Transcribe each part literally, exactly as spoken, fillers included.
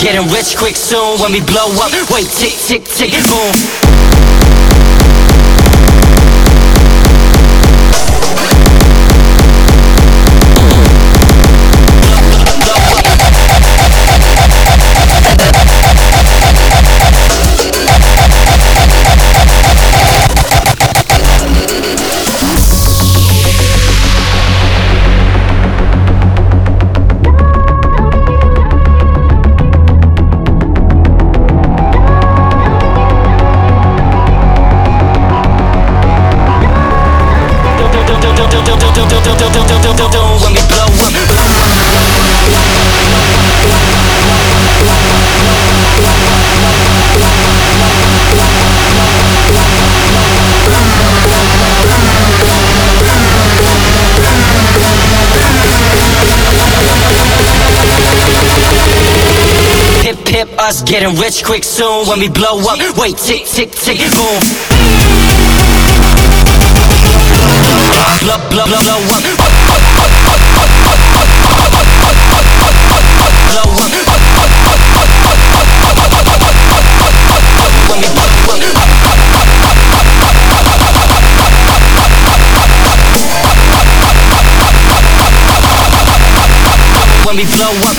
getting rich quick soon when we blow up. Wait, tick, tick, tick, boom. When we blow up. Hip hip us getting rich quick soon when we blow up. Wait, tick tick tick boom. Blow blow blow blow up. Blow up. When we blow up. When we blow up.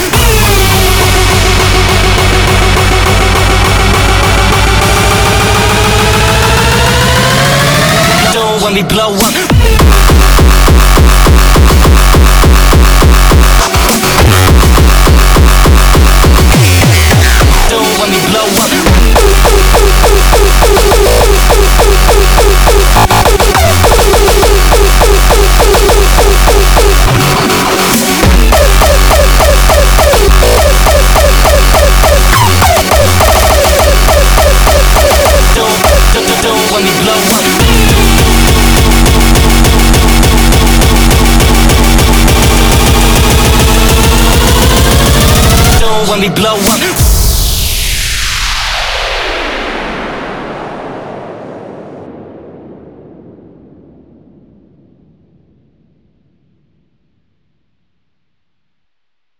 When we blow up. When we blow up. When we blow up. When we blow up.